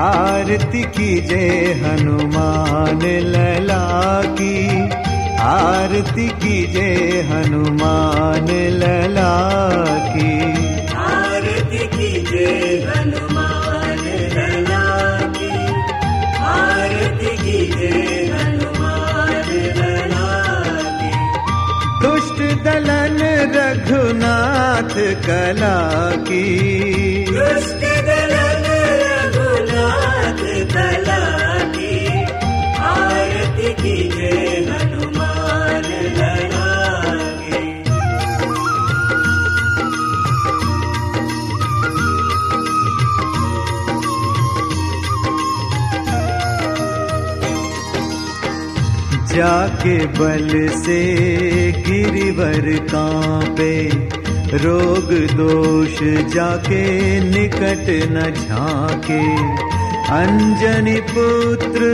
आरती कीजे हनुमान लला की, आरती कीजे हनुमान लला की, आरती कीजे हनुमान लला की, आरती कीजे हनुमान लला की। दुष्ट दलन रघुनाथ कला की, दुष्ट दलन रघुनाथ कला की, आरती कीजे हनुमान लला की। जाके बल से गिरिवर कांपे, रोग दोष जाके निकट न झांके। अंजनी पुत्र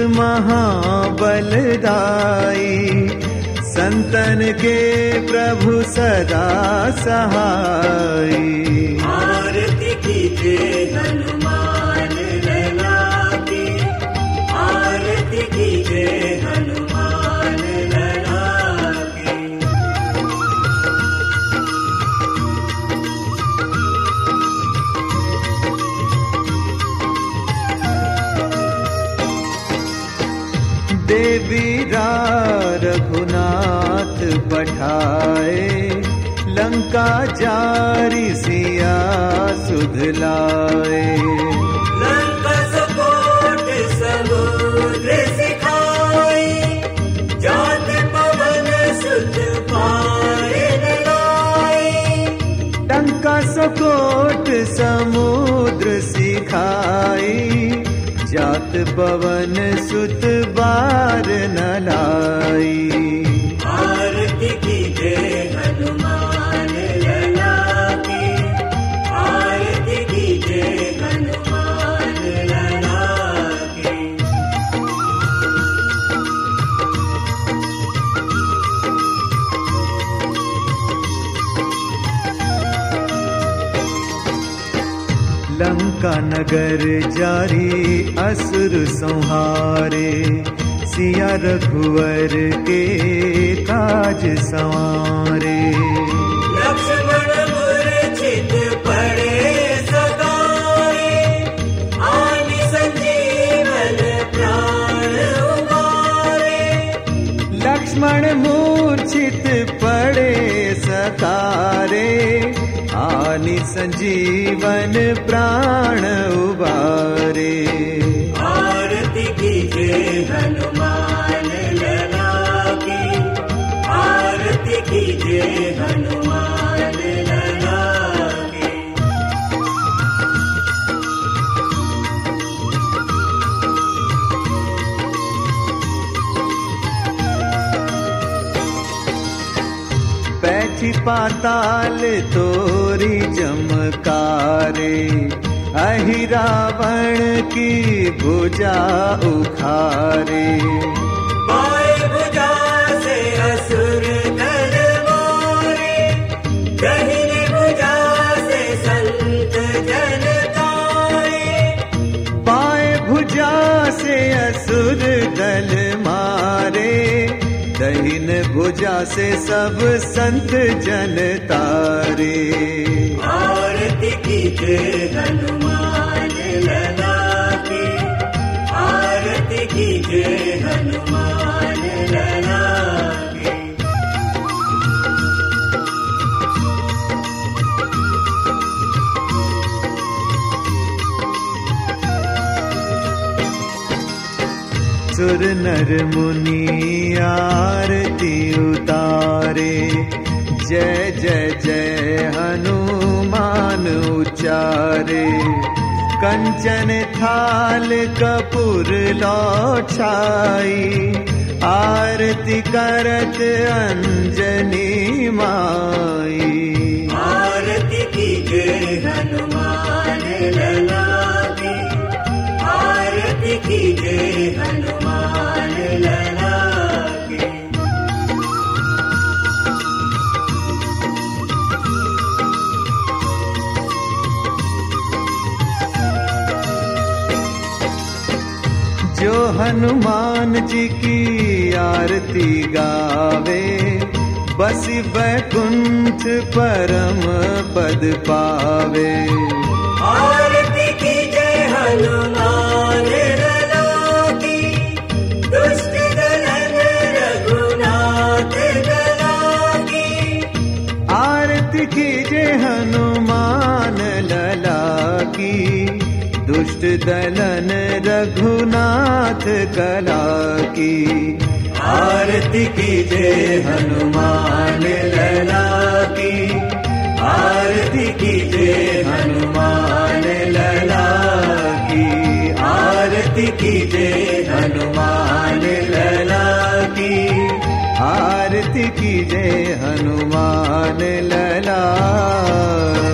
महाबलदाई, संतन के प्रभु सदा सहाई। आरती कीजे हनुमान लला की, आरती कीजे हनुमान लला की। देवीरा रघुनाथ पठाए, लंका जारी सिया सुध लाए। लंका सपोट समुद्र सिखाई, जात पवन सुत पार न लाए। लंका सकोट समुद्र सिखाई, जात पवन सुत बार न लाई। आरती कीजे हनुमान लला की, आरती कीजे हनुमान लला की। लंका नगर जारी असुर संहारे, सिया रघुवर के काज संवारे। लक्ष्मण मूर्छित पड़े सताए, आनि संजीवन प्राण उबारे। लक्ष्मण मूर्छित पड़े सतारे, आनि संजीवन प्राण उबारे। आरती कीजे हनुमान लला की, आरती कीजे हनुमान लला की। बैठी पाताल तोरी चमकारे, अहि रावण की भुजा उखारे। बाएं भुजा से असुर दल मारे, दाहिने भुजा से संत जन तारे। बाएं भुजा से असुर दल मारे, दहिन भुजा से सब संत जन तारे। आरती कीजे हनुमान लला की, आरती कीजे हनुमान लला की। सुर नर मुनि आरती उतारे, जय जय जय हनुमान उचारे। कंचन थाल कपूर लौटाई, आरती करत अंजनी माई। आरती कीजे हनुमान लला की, आरती कीजे हनुमान लला की। जो हनुमान जी की आरती गावे, बसी बैकुंठ परम पद पावे। आरती कीजे हनुमान लला की, दुष्ट दलन रघुनाथ गला की। आरती कीजे हनुमान लला की, दुष्ट दलन रघुनाथ गला की। आरती कीजे हनुमान लला की, आरती कीजे हनुमान लला की। आरती कीजे हनुमान लला की, आरती कीजे हनुमान लला